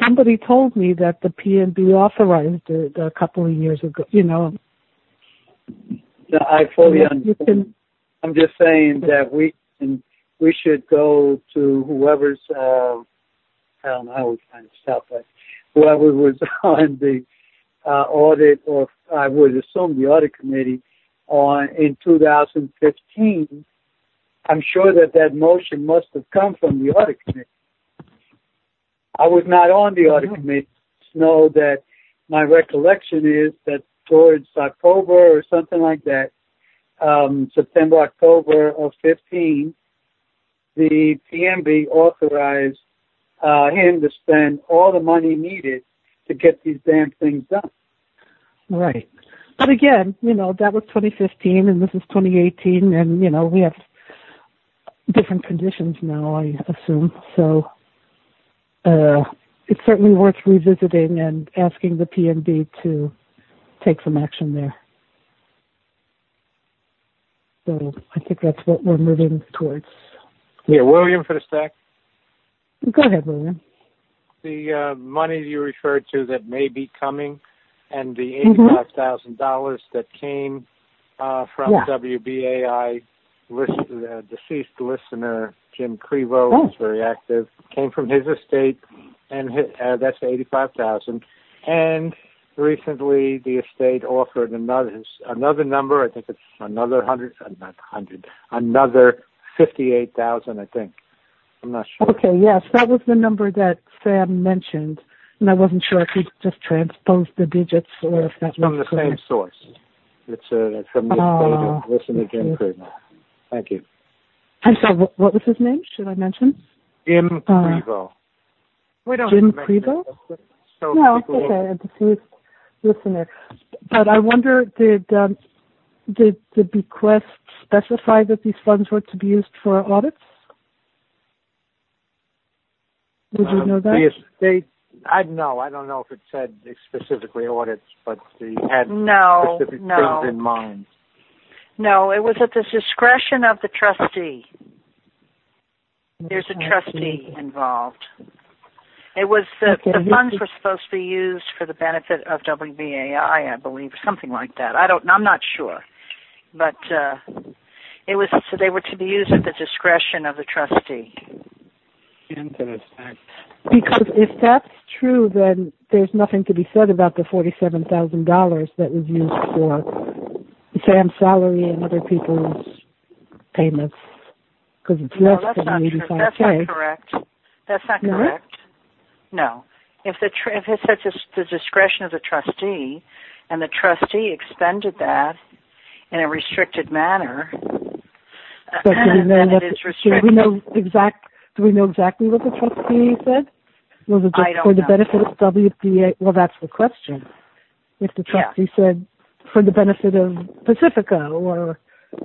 somebody told me that the PNB authorized it a couple of years ago, No, I fully understand. I'm just saying that we should go to whoever's, I don't know how we find stuff, but whoever was on the audit, or I would assume the audit committee, in 2015. I'm sure that motion must have come from the audit committee. I was not on the audit committee. Just know that my recollection is that towards October or something like that, September, October of 15, the PNB authorized him to spend all the money needed to get these damn things done. Right. But again, that was 2015 and this is 2018, and, we have different conditions now, I assume. So it's certainly worth revisiting and asking the PNB to take some action there. So I think that's what we're moving towards. Yeah, William for the stack. Go ahead, William. The money you referred to that may be coming, and the $85,000 that came from WBAI, deceased listener Jim Crevo, who's very active, came from his estate, and that's $85,000. And recently, the estate offered another number. I think it's another another 58,000. I think. I'm not sure. Okay, yes, that was the number that Sam mentioned, and I wasn't sure if he just transposed the digits or if that was from the same source. It's from the estate of listener Jim Crevo. Thank you. I'm sorry, what was his name? Should I mention? Jim Crevo. Jim Crevo? No, it's okay. A deceased listener. But I wonder, did the bequest specify that these funds were to be used for audits? Would you know that? The estate, I don't know if it said specifically audits, but he had specific things in mind. No, it was at the discretion of the trustee. There's a trustee involved. It was the funds were supposed to be used for the benefit of WBAI, I believe, something like that. I'm not sure, but it was so they were to be used at the discretion of the trustee. Because if that's true, then there's nothing to be said about the $47,000 that was used for Sam's salary and other people's payments, because it's less than $85K. That's not correct. That's not correct. No. If it's at the discretion of the trustee, and the trustee expended that in a restricted manner, but do we know exactly what the trustee said? Was it just for the benefit of WBA? Well, that's the question. If the trustee said for the benefit of Pacifica or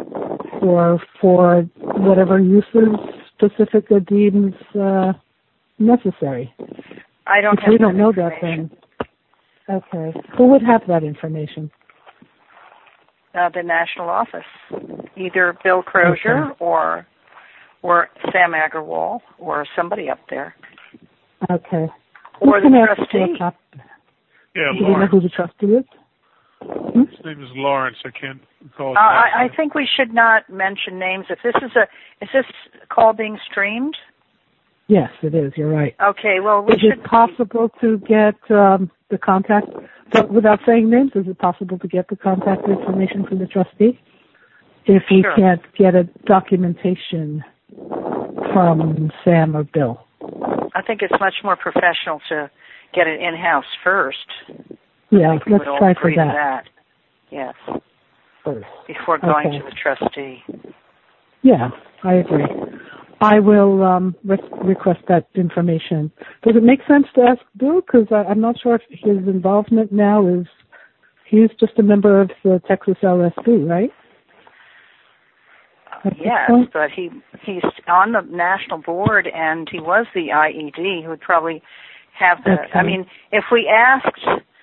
for whatever uses Pacifica deems necessary. I don't. If we don't know that, then okay. Who would have that information? The national office, either Bill Crozier or Sam Agarwal or somebody up there. Okay. Or the trustee. Do you know who the trustee is? His name is Lawrence. I can't recall. I think we should not mention names. If this is this call being streamed? Yes, it is. You're right. Okay. Well, is it possible to get the contact without saying names? Is it possible to get the contact information from the trustee if we can't get a documentation from Sam or Bill? I think it's much more professional to get it in-house first. Yeah, let's try for that. Yes. First. Before going to the trustee. Yeah, I agree. I will request that information. Does it make sense to ask Bill? Because I'm not sure if his involvement now is, he's just a member of the Texas LSC, right? Yes, but he's on the national board, and he was the IED who would probably have the. I mean, if we asked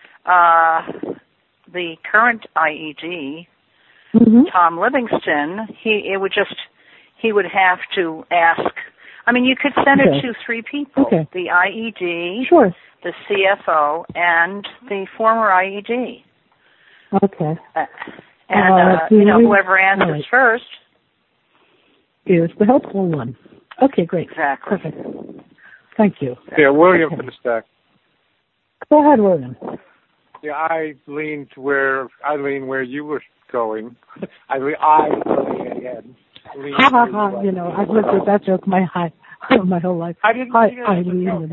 the current IED, Tom Livingston, he would have to ask. I mean, you could send it to three people: the IED, the CFO, and the former IED. Okay. Whoever answers first is the helpful one. Okay, great. Exactly. Perfect. Thank you. Yeah, William from the stack. Go ahead, William. Yeah, I lean where you were going. I lean again. Ha ha ha! I've lived with that joke my whole life. I didn't. I lean.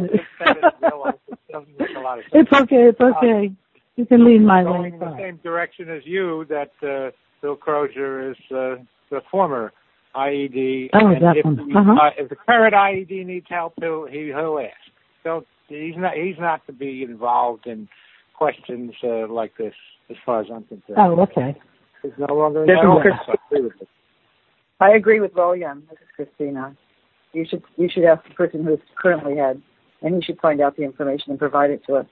It's okay. It's okay. You can lean my way. Going in the same direction as you. That Bill Crozier is the former IED. Oh, and definitely. If the current IED needs help, he'll ask. So he's not to be involved in questions like this, as far as I'm concerned. Oh, okay. He's no longer. I agree with William. This is Christina. You should ask the person who's currently head, and he should find out the information and provide it to us.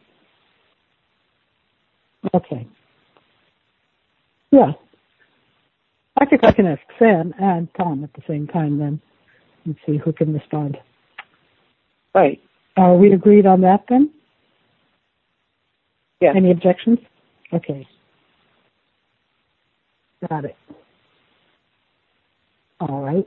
Okay. Yeah. I think I can ask Sam and Tom at the same time then and see who can respond. Right. Are we agreed on that then? Yeah. Any objections? Okay. Got it. All right.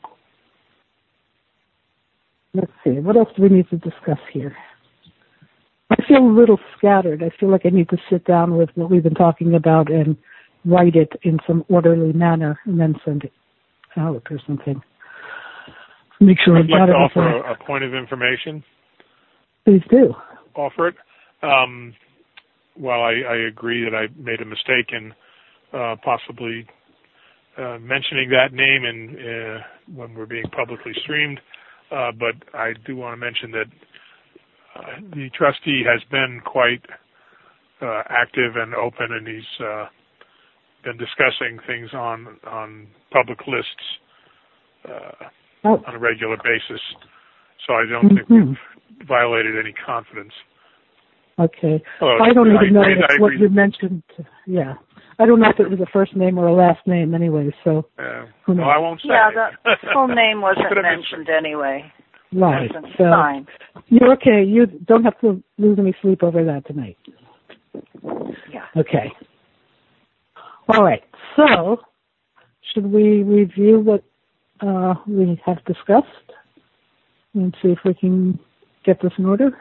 Let's see. What else do we need to discuss here? I feel a little scattered. I feel like I need to sit down with what we've been talking about and write it in some orderly manner and then send it out or something. Make sure I'd I've like got to it. offer a point of information. Please do. Offer it. While I agree that I made a mistake in possibly mentioning that name when we're being publicly streamed, but I do want to mention that the trustee has been quite active and open, and he's been discussing things on public lists on a regular basis. So I don't think we've violated any confidence. Okay. I don't even know what you mentioned. Yeah. I don't know if it was a first name or a last name anyway, so who knows? Well, I won't say. Yeah, the full name wasn't mentioned anyway. Right. So fine. You're okay. You don't have to lose any sleep over that tonight. Yeah. Okay. All right. So, should we review what we have discussed and see if we can get this in order?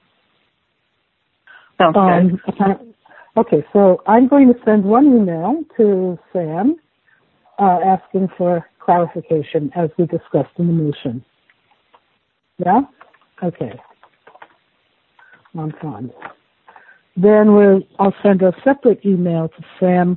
Sounds good. Okay, so I'm going to send one email to Sam asking for clarification as we discussed in the motion. Yeah? Okay. On fine. Then I'll send a separate email to Sam,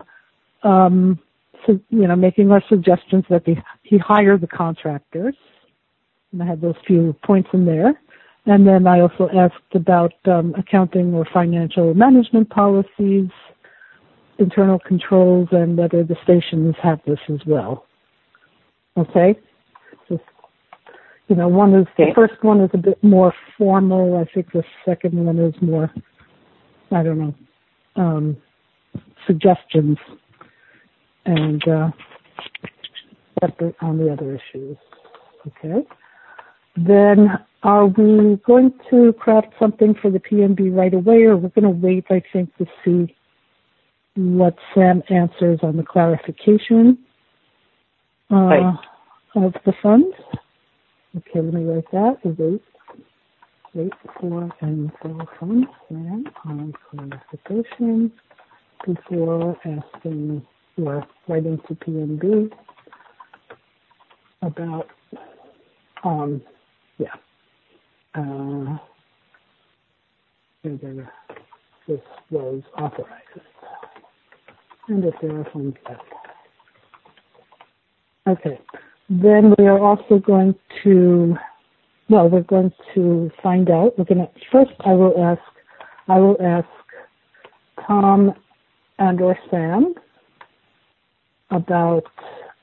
making our suggestions that he hire the contractors. And I had those few points in there. And then I also asked about accounting or financial management policies, internal controls, and whether the stations have this as well. Okay? Just, the first one is a bit more formal. I think the second one is more, suggestions and separate on the other issues. Okay? Then are we going to craft something for the PNB right away, or we're going to wait, I think, to see what Sam answers on the clarification of the funds? Okay, let me write that. Wait for info from Sam on clarification before asking or writing to PNB about whether this was authorized and if there are funds left. Okay. Then we are also going to find out. First I will ask Tom and or Sam about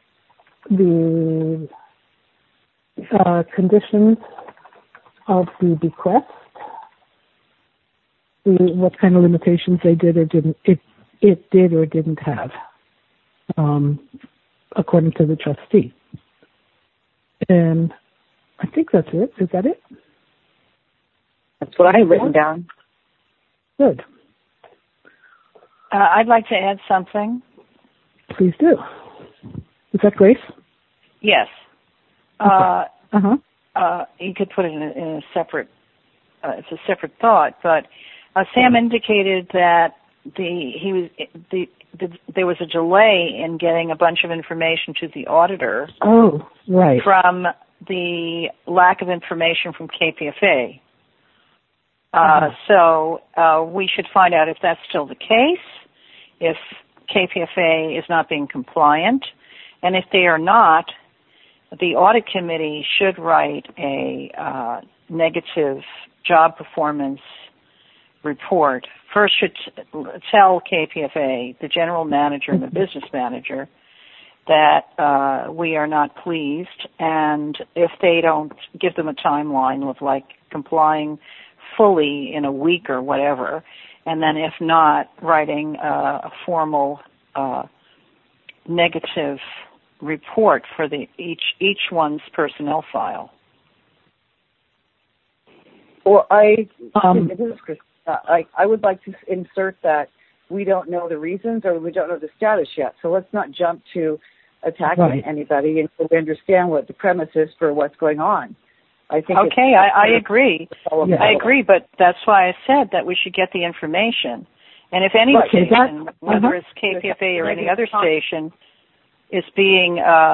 the conditions of the bequest, what kind of limitations they did or didn't, it did or didn't have, according to the trustee. And I think that's it. Is that it? That's what I have written down. Good. I'd like to add something. Please do. Is that Grace? Yes. Okay. You could put it in a separate. It's a separate thought, but Sam indicated that there was a delay in getting a bunch of information to the auditor. Oh, right. From the lack of information from KPFA. So we should find out if that's still the case, if KPFA is not being compliant, and if they are not, the audit committee should write a negative job performance report. First should tell KPFA, the general manager and the business manager, that we are not pleased, and if they don't give them a timeline of like complying fully in a week or whatever, and then if not, writing a formal negative report for each one's personnel file. Well, I would like to insert that we don't know the reasons or we don't know the status yet. So let's not jump to attacking anybody until we understand what the premise is for what's going on. I think. Okay, I agree. I agree, but that's why I said that we should get the information. And if any station, whether it's KPFA or any other station, is being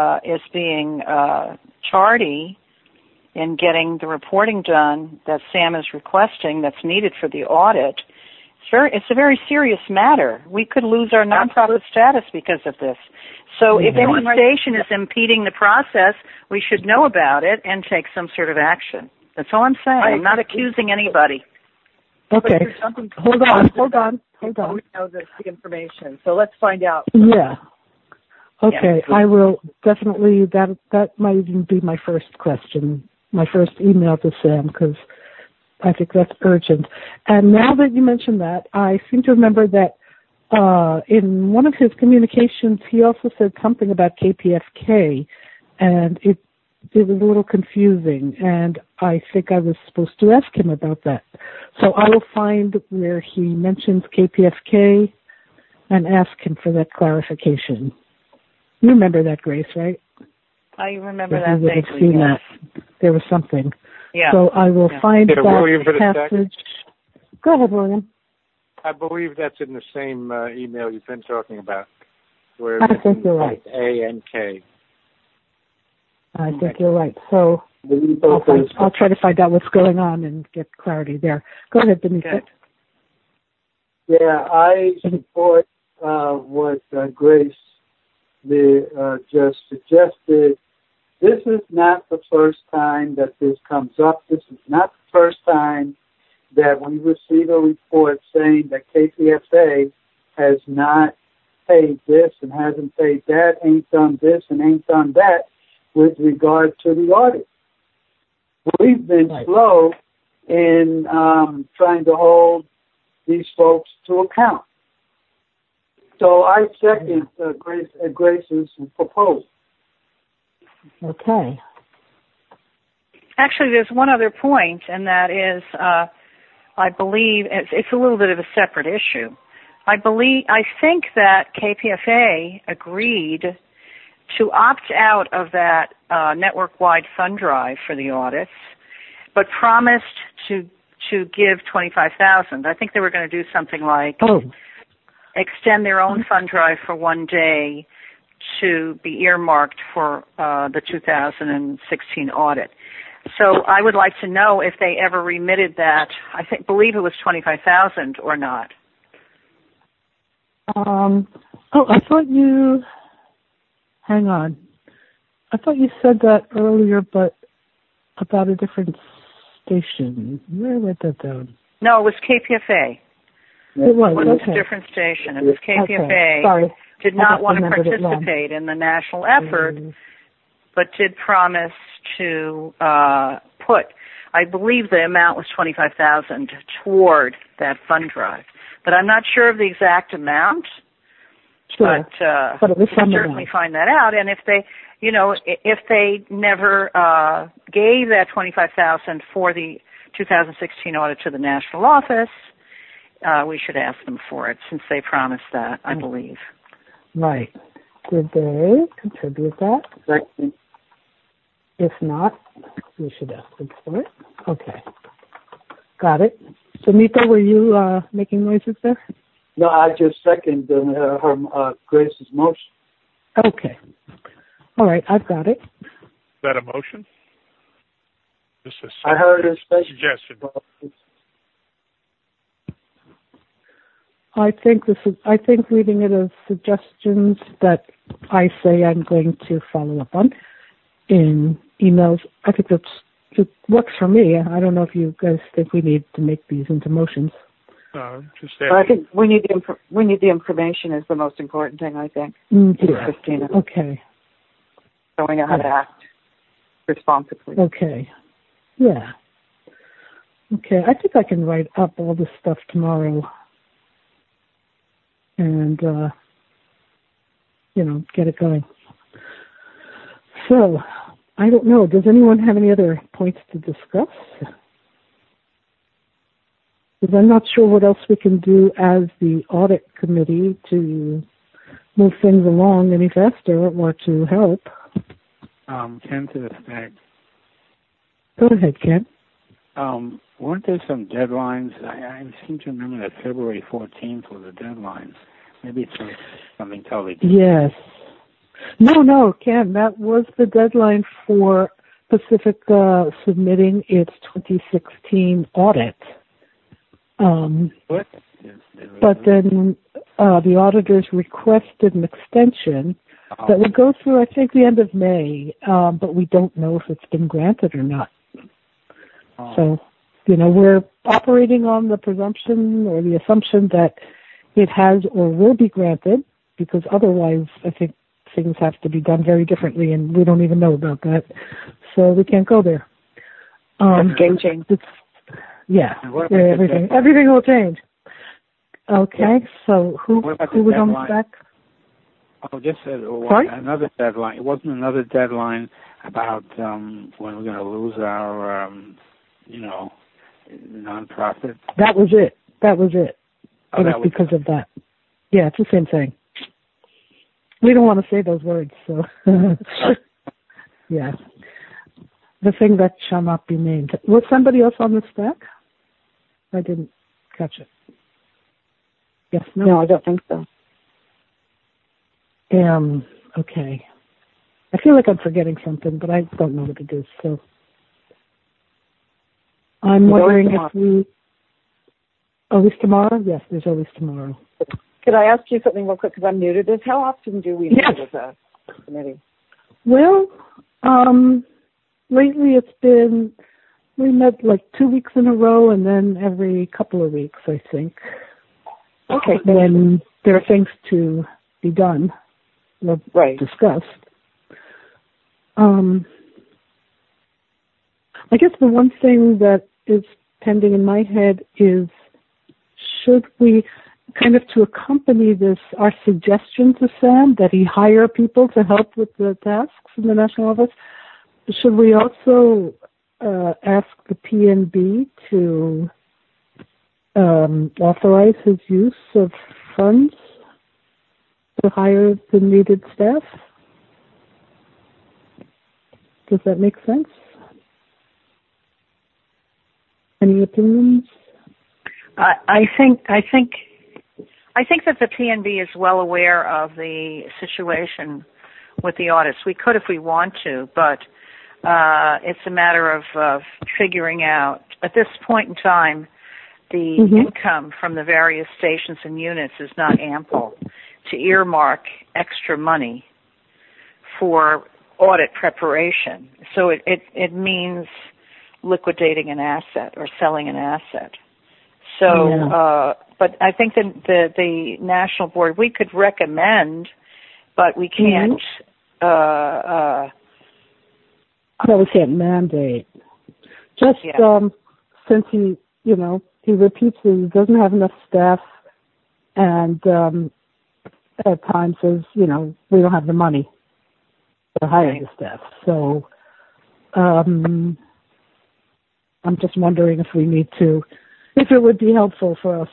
tardy in getting the reporting done that Sam is requesting that's needed for the audit, it's a very serious matter. We could lose our nonprofit status because of this. So if any station is impeding the process, we should know about it and take some sort of action. That's all I'm saying. I'm not accusing anybody. Okay. Hold on. We know the information. So let's find out. Yeah. Okay. Yeah. I will definitely, that might even be my first question, my first email to Sam, because I think that's urgent. And now that you mentioned that, I seem to remember that in one of his communications, he also said something about KPFK, and it was a little confusing, and I think I was supposed to ask him about that. So I will find where he mentions KPFK and ask him for that clarification. You remember that, Grace, right? I remember that vaguely. Seen that. There was something. Yeah. So I will find that William for the passage. Go ahead, William. I believe that's in the same email you've been talking about. Where I think you're right. A and K. I think you're right. So I'll try to find out what's going on and get clarity there. Go ahead, Benita. Yeah, I support what Grace just suggested. This is not the first time that this comes up. This is not the first time that we receive a report saying that KPFA has not paid this and hasn't paid that, ain't done this and ain't done that with regard to the audit. We've been slow in trying to hold these folks to account. So I second Grace's proposal. Okay. Actually, there's one other point, and that is, I believe it's a little bit of a separate issue. I think that KPFA agreed to opt out of that network-wide fund drive for the audits, but promised to give $25,000. I think they were going to do something like extend their own fund drive for one day to be earmarked for the 2016 audit. So I would like to know if they ever remitted that. I believe it was $25,000 or not. I thought you. Hang on. I thought you said that earlier, but about a different station. Where wrote that down? No, it was KPFA. It was. It was a different station. It was KPFA. Sorry. Did not want to participate in the national effort, but did promise to put, I believe the amount was $25,000 toward that fund drive. But I'm not sure of the exact amount. Sure. But we can certainly find that out. And if they never gave that $25,000 for the 2016 audit to the national office, we should ask them for it since they promised that, I believe. Right. Did they contribute that? Right. If not, we should ask them for it. Okay. Got it. Sunita, were you making noises there? No, I just second Grace's motion. Okay. All right, I've got it. Is that a motion? Just a I heard a suggestion. I think reading it as suggestions that I say I'm going to follow up on in emails. I think it works for me. I don't know if you guys think we need to make these into motions. I think we need the information is the most important thing. I think. Yeah. Christina. Okay. Showing how to act responsibly. Okay. Yeah. Okay. I think I can write up all this stuff tomorrow. And, get it going. So, I don't know. Does anyone have any other points to discuss? Because I'm not sure what else we can do as the audit committee to move things along any faster or to help. Ken, to the stack. Go ahead, Ken. Weren't there some deadlines? I seem to remember that February 14th was a deadline. Maybe it's something totally different. Yes. No, Ken, that was the deadline for Pacific submitting its 2016 audit. What? But then the auditors requested an extension that would go through, I think, the end of May, but we don't know if it's been granted or not. So, we're operating on the presumption or the assumption that it has or will be granted, because otherwise I think things have to be done very differently, and we don't even know about that. So we can't go there. Game change. Yeah, everything will change. Okay, so who was on the stack? Oh, just another deadline. It wasn't another deadline about when we're going to lose our, nonprofit. That was it. Oh, it was because of that. Yeah, it's the same thing. We don't want to say those words, so yeah. The thing that shall not be named. Was somebody else on the stack? I didn't catch it. Yes, no, I don't think so. Okay. I feel like I'm forgetting something, but I don't know what it is, so I'm wondering if we... Always tomorrow? Yes, there's always tomorrow. Could I ask you something real quick, because I'm new to this? How often do we meet as a committee? Well, lately we met like 2 weeks in a row and then every couple of weeks, I think. Okay. When there are things to be done or discussed. I guess the one thing that is pending in my head is, should we kind of to accompany this, our suggestion to Sam that he hire people to help with the tasks in the national office, should we also ask the PNB to authorize his use of funds to hire the needed staff? Does that make sense? Any opinions? I think that the PNB is well aware of the situation with the audits. We could if we want to, but it's a matter of figuring out. At this point in time, the income from the various stations and units is not ample to earmark extra money for audit preparation. So it means liquidating an asset or selling an asset. So, but I think that the national board, we could recommend, but we can't. No, we can't mandate. Just since he repeats that he doesn't have enough staff, and at times says, we don't have the money to hire the staff. So, I'm just wondering if we need to. If it would be helpful for us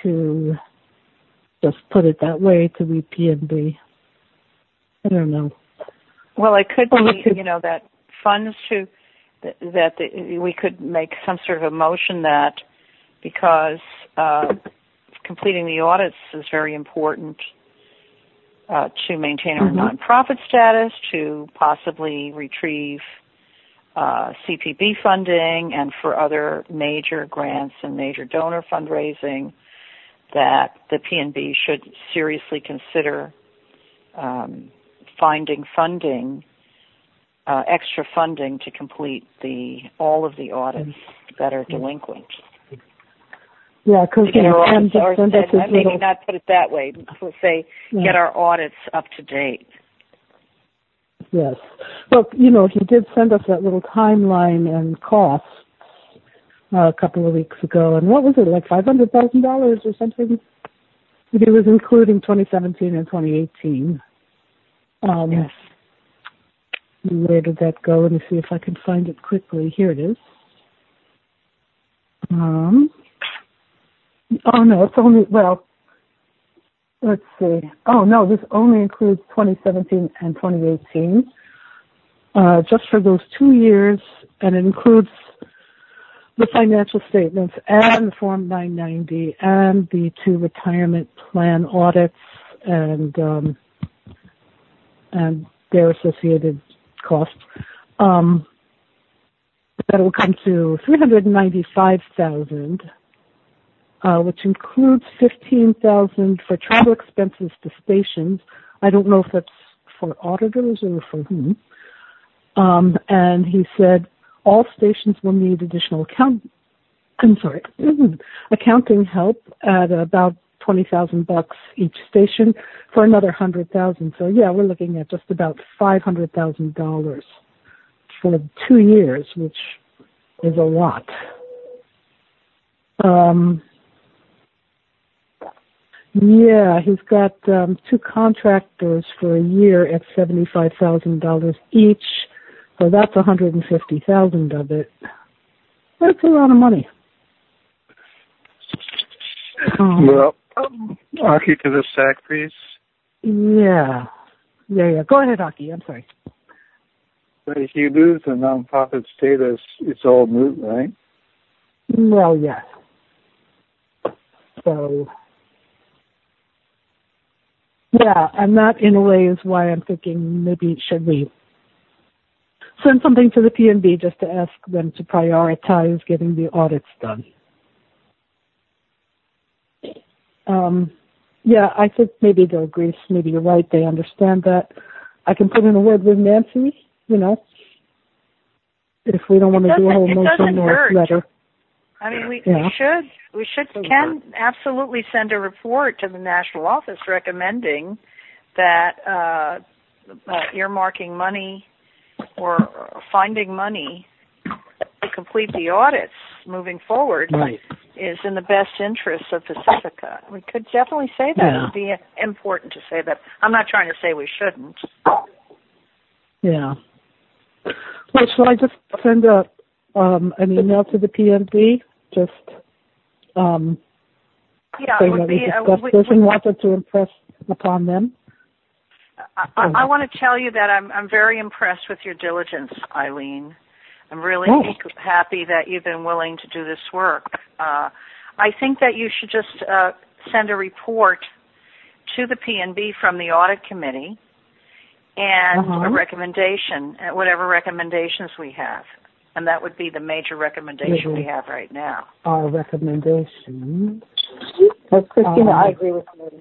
to just put it that way to the PNB. I don't know. Well, it could be, that funds we could make some sort of a motion that because completing the audits is very important to maintain our nonprofit status, to possibly retrieve CPB funding, and for other major grants and major donor fundraising, that the PNB should seriously consider finding funding, extra funding to complete all of the audits that are delinquent. Yeah, because maybe not put it that way. Say get our audits up to date. Yes. Well, he did send us that little timeline and costs a couple of weeks ago, and what was it, like $500,000 or something? It was including 2017 and 2018. Yes. Where did that go? Let me see if I can find it quickly. Here it is. Oh, no, it's only, let's see. Oh, no, this only includes 2017 and 2018, just for those 2 years, and it includes the financial statements and the Form 990 and the 2 retirement plan audits and their associated costs. That will come to $395,000. Which includes $15,000 for travel expenses to stations. I don't know if that's for auditors or for whom. And he said all stations will need additional accounting help at about $20,000 each station for another $100,000. So yeah, we're looking at just about $500,000 for 2 years, which is a lot. Yeah, he's got 2 contractors for a year at $75,000 each, so that's $150,000 of it. That's a lot of money. Aki, to the SAC, please. Yeah. Go ahead, Aki. I'm sorry. But if you lose the nonprofit status, it's all moot, right? Well, yes. So, yeah, and that in a way is why I'm thinking maybe should we send something to the PNB just to ask them to prioritize getting the audits done. Yeah, I think maybe they'll agree. Maybe you're right. They understand that. I can put in a word with Nancy, if we don't want to do a whole motion or letter. I mean, we can absolutely send a report to the national office recommending that earmarking money or finding money to complete the audits moving forward is in the best interest of Pacifica. We could definitely say that. It would be important to say that. I'm not trying to say we shouldn't. Yeah. Well, shall I just send an email to the PNB? Just saying that we discussed this and wanted to impress upon them? I want to tell you that I'm very impressed with your diligence, Eileen. I'm really happy that you've been willing to do this work. I think that you should just send a report to the PNB from the audit committee and a recommendation, whatever recommendations we have. And that would be the major recommendation we have right now. Our recommendation. Christina, I agree with you.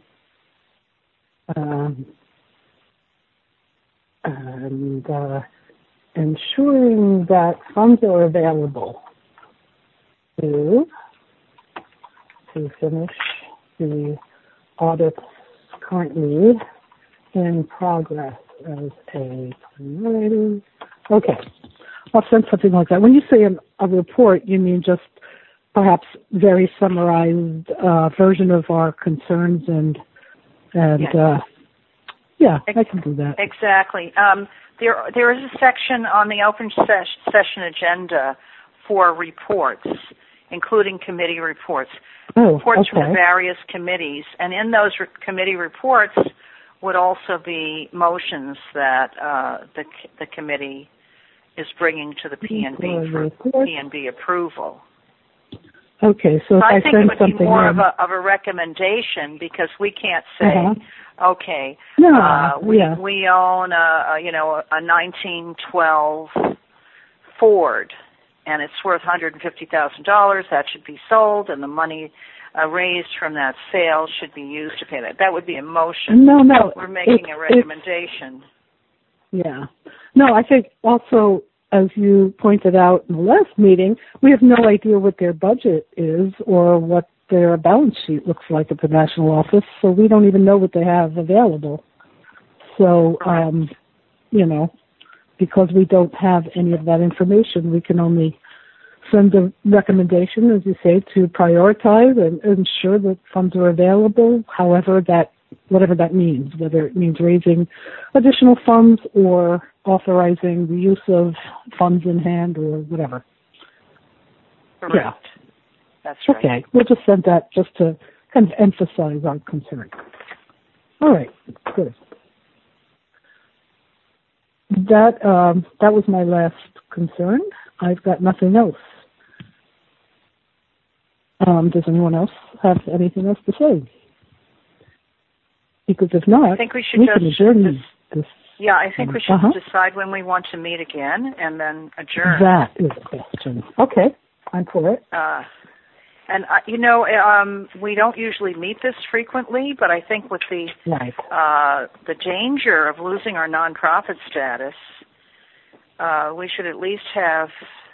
And ensuring that funds are available to finish the audits currently in progress as a priority. Okay. I'll send something like that. When you say a report, you mean just perhaps very summarized version of our concerns and I can do that. Exactly. There is a section on the open session agenda for reports, including committee reports. Oh, reports from okay. the various committees, and in those committee reports would also be motions that the committee is bringing to the PNB for PNB approval. Okay, so if I I think send it would something be more in, of a recommendation, because we can't say, okay, we own a 1912 Ford, and it's worth $150,000. That should be sold, and the money raised from that sale should be used to pay that. That would be a motion. No, we're making a recommendation. Yeah. No, I think also, as you pointed out in the last meeting, we have no idea what their budget is or what their balance sheet looks like at the national office, so we don't even know what they have available. So, because we don't have any of that information, we can only send a recommendation, as you say, to prioritize and ensure that funds are available, whatever that means, whether it means raising additional funds or authorizing the use of funds in hand or whatever. Correct. Yeah. That's right. Okay. We'll just send that just to kind of emphasize our concern. All right. Good. That was my last concern. I've got nothing else. Does anyone else have anything else to say? Because if not, I think we should can adjourn this. Yeah, I think we should decide when we want to meet again and then adjourn. That is the question. Okay, I'm for it. We don't usually meet this frequently, but I think with the danger of losing our nonprofit status, we should at least have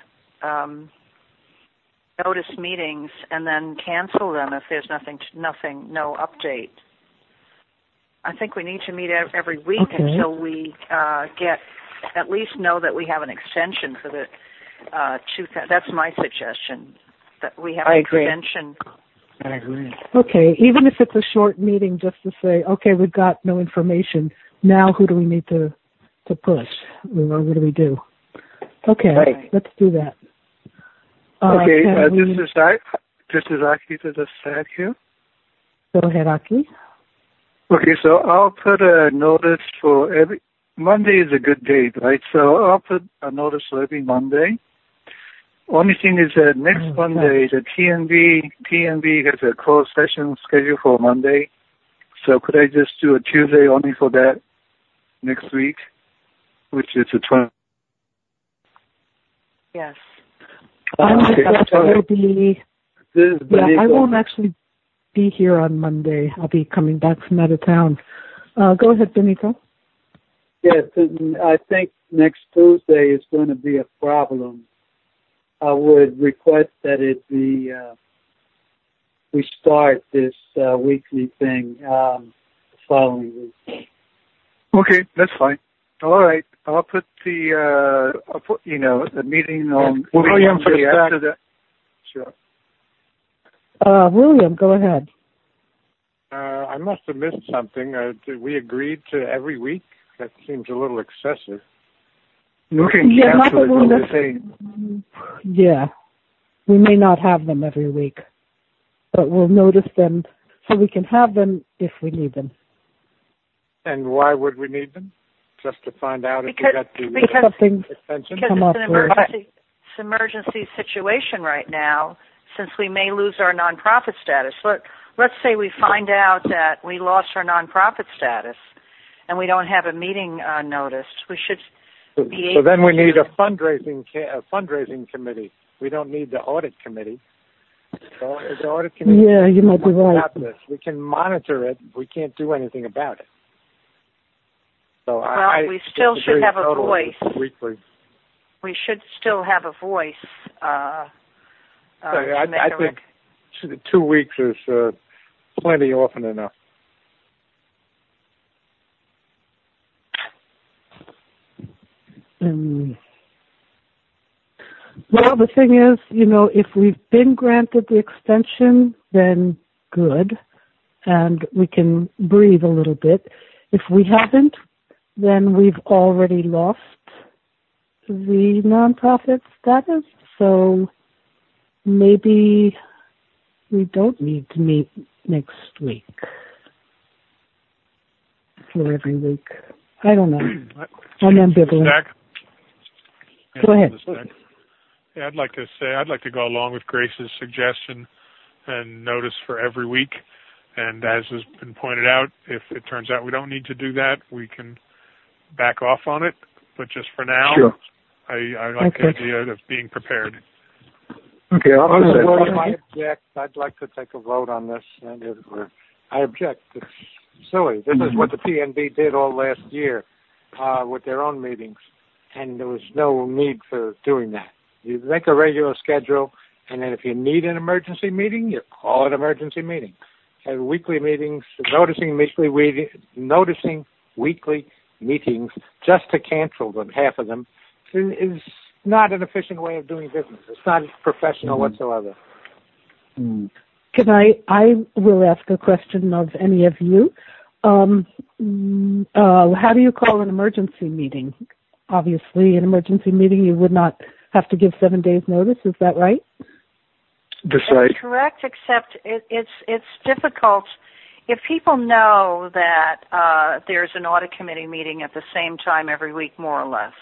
notice meetings and then cancel them if there's no update. I think we need to meet every week until we at least know that we have an extension for the that's my suggestion, that we have an extension. I agree. Okay, even if it's a short meeting, just to say, okay, we've got no information. Now who do we need to push? Or what do we do? Okay, let's do that. This is Aki to the side here. Go ahead, Aki. Okay, so I'll put a notice for Monday is a good date, right? So I'll put a notice for every Monday. Only thing is that next Monday, the PNB has a closed session scheduled for Monday. So could I just do a Tuesday only for that next week, which is the 20th? Yes. I won't actually be here on Monday. I'll be coming back from out of town. Go ahead, Benito. Yes, I think next Tuesday is going to be a problem. I would request that it be we start this weekly thing the following week. Okay, that's fine. All right, I'll put the meeting on William for the after that. Sure. William, go ahead. I must have missed something. We agreed to every week? That seems a little excessive. Yeah, we may not have them every week, but we'll notice them so we can have them if we need them. And why would we need them? Just to find out if we got the extension? Because it's an emergency situation right now, since we may lose our nonprofit status. Let's say we find out that we lost our nonprofit status and we don't have a meeting noticed. We should be able. So then we need a fundraising committee. We don't need the audit committee. So the audit committee. Yeah, you might be right. We can monitor it. We can't do anything about it. So we still should have a voice. Weekly. We should still have a voice. I think 2 weeks is plenty often enough. Well, the thing is, if we've been granted the extension, then good, and we can breathe a little bit. If we haven't, then we've already lost the nonprofit status. So maybe we don't need to meet next week for every week. I don't know. I'm ambivalent. Go ahead. Yeah, I'd like to go along with Grace's suggestion and notice for every week. And as has been pointed out, if it turns out we don't need to do that, we can back off on it. But just for now, sure. I like the idea of being prepared. Okay, I object. I'd like to take a vote on this. And I object. It's silly. This is what the PNB did all last year with their own meetings, and there was no need for doing that. You make a regular schedule, and then if you need an emergency meeting, you call it an emergency meeting. Have weekly meetings, noticing weekly meetings just to cancel them, half of them, is not an efficient way of doing business. It's not professional whatsoever. Can I will ask a question of any of you. How do you call an emergency meeting? Obviously, an emergency meeting, you would not have to give 7 days notice. Is that right? That's correct, except it's difficult. If people know that there's an audit committee meeting at the same time every week, more or less,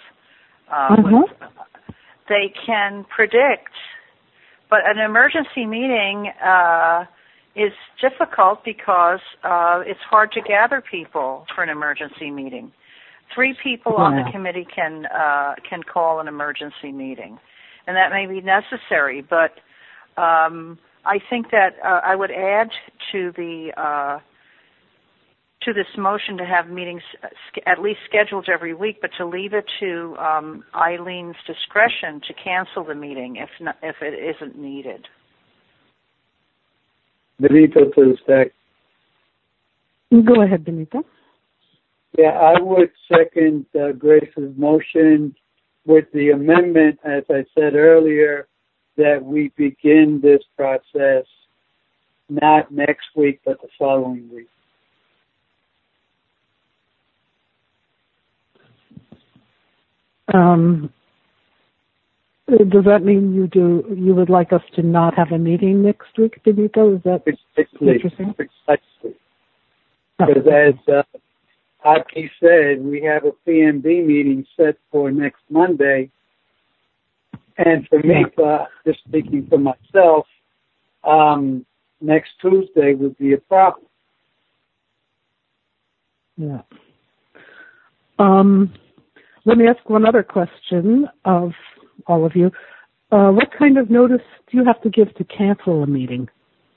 they can predict. But an emergency meeting is difficult because it's hard to gather people for an emergency meeting. 3 people on the committee can call an emergency meeting, and that may be necessary. But I think that I would add to this motion to have meetings at least scheduled every week, but to leave it to Eileen's discretion to cancel the meeting if it isn't needed. Benito to the stack. Go ahead, Benito. Yeah, I would second Grace's motion with the amendment, as I said earlier, that we begin this process not next week, but the following week. Does that mean you would like us to not have a meeting next week, Benito? Is that interesting? Precisely. Because as Aki said, we have a PNB meeting set for next Monday. And for me, just speaking for myself, next Tuesday would be a problem. Yeah. Let me ask one other question of all of you. What kind of notice do you have to give to cancel a meeting?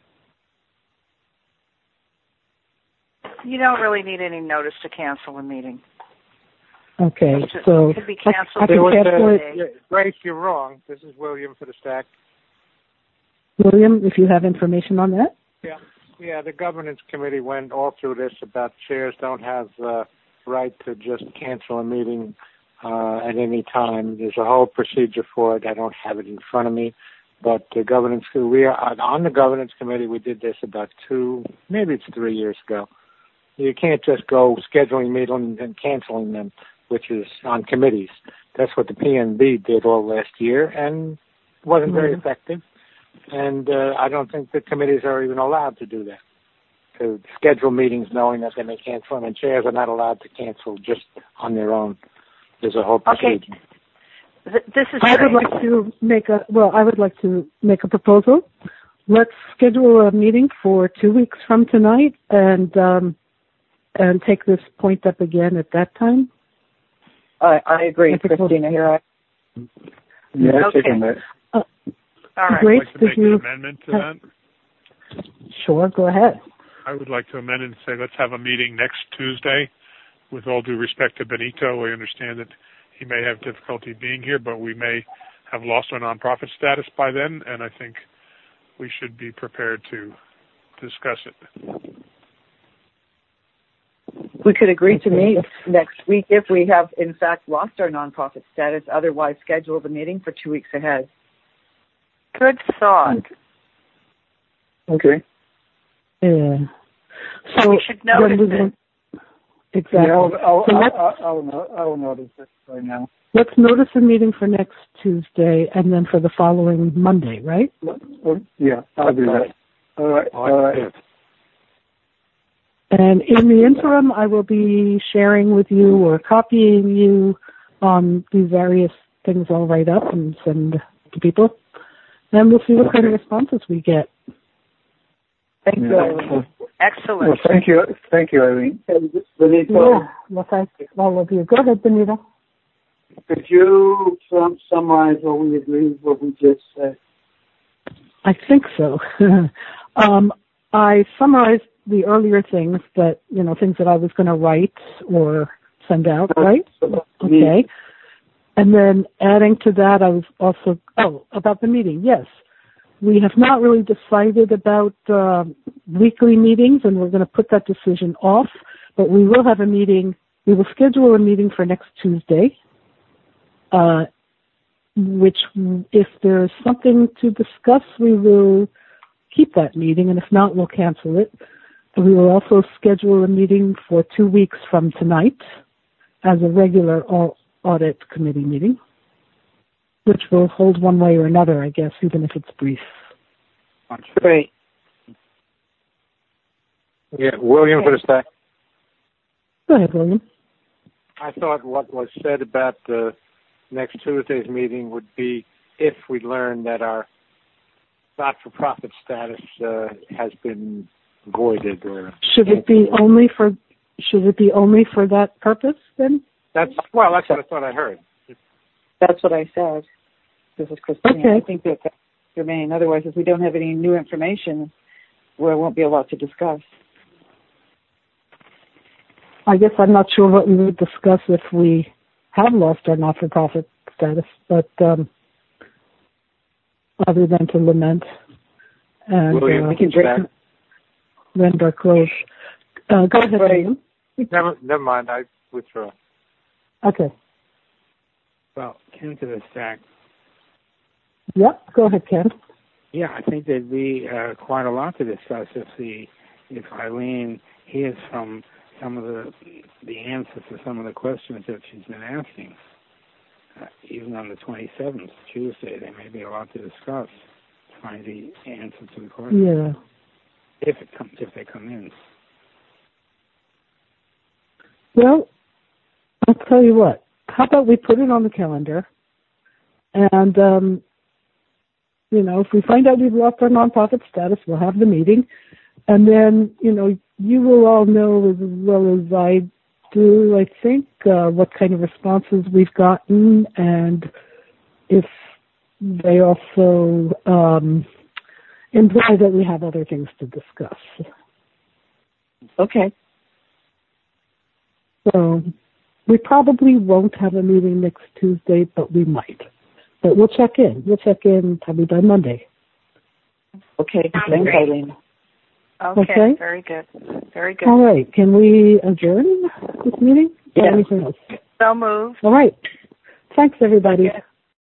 You don't really need any notice to cancel a meeting. Okay, so it could be canceled. Grace, you're wrong. This is William for the stack. William, if you have information on that? Yeah. The governance committee went all through this about chairs don't have the right to just cancel a meeting at any time. There's a whole procedure for it. I don't have it in front of me, but the governance on the governance committee. We did this about 3 years ago. You can't just go scheduling meetings and canceling them, which is on committees. That's what the PNB did all last year, and wasn't very effective. And I don't think the committees are even allowed to do that, to schedule meetings knowing that they may cancel them, and chairs are not allowed to cancel just on their own. There's a whole procedure. Okay. This is I would like to make a proposal. Let's schedule a meeting for 2 weeks from tonight, and take this point up again at that time. I agree, Christina. Here, second that. All right. Grace, I'd like to make an amendment to that. Sure, go ahead. I would like to amend and say let's have a meeting next Tuesday. With all due respect to Benito, I understand that he may have difficulty being here, but we may have lost our nonprofit status by then, and I think we should be prepared to discuss it. We could agree to meet next week if we have, in fact, lost our nonprofit status. Otherwise, schedule the meeting for 2 weeks ahead. Good thought. Okay. Yeah. So we should notice it. exactly. Yeah, I'll notice it right now. Let's notice a meeting for next Tuesday and then for the following Monday, right? Yeah, I'll do that. All right. And in the interim, I will be sharing with you or copying you on these various things I'll write up and send to people. And we'll see what kind of responses we get. Thank you, Eileen. Excellent. Well, thank you, Eileen. Well, thank all of you. Go ahead, Benita. Could you summarize what we agreed, what we just said? I think so. I summarized the earlier things that, things that I was going to write or send out, right? Okay. And then adding to that, I was also, about the meeting, yes. We have not really decided about weekly meetings, and we're going to put that decision off, but we will have a meeting. We will schedule a meeting for next Tuesday, which, if there's something to discuss, we will keep that meeting, and if not, we'll cancel it. And we will also schedule a meeting for 2 weeks from tonight as a regular audit committee meeting, which will hold one way or another, I guess, even if it's brief. Great. Yeah, William for the stack. Go ahead, William. I thought what was said about the next Tuesday's meeting would be if we learn that our not-for-profit status has been voided. Or should it be only for that purpose then? That's what I thought I heard. That's what I said. This is Christine. Okay. I think that's germane. Otherwise, if we don't have any new information, there won't be a lot to discuss. I guess I'm not sure what we would discuss if we have lost our not-for-profit status, but other than to lament and William, rend our clothes. Go ahead, William. Never mind. I withdraw. Okay. Well, Ken to the stack. Yep. Go ahead, Ken. Yeah, I think there'd be quite a lot to discuss if Eileen hears from some of the answers to some of the questions that she's been asking. Even on the 27th, Tuesday, there may be a lot to discuss. Find the answer to the question. Yeah. If they come in. Well, I'll tell you what. How about we put it on the calendar, and if we find out we've lost our nonprofit status, we'll have the meeting, and then you will all know as well as I do, I think, what kind of responses we've gotten, and if they also imply that we have other things to discuss. Okay. So we probably won't have a meeting next Tuesday, but we might. But we'll check in. We'll check in probably by Monday. Okay. Thanks, Eileen. Okay. Very good. Very good. All right. Can we adjourn this meeting? Yeah. Or anything else? So moved. All right. Thanks, everybody. Okay.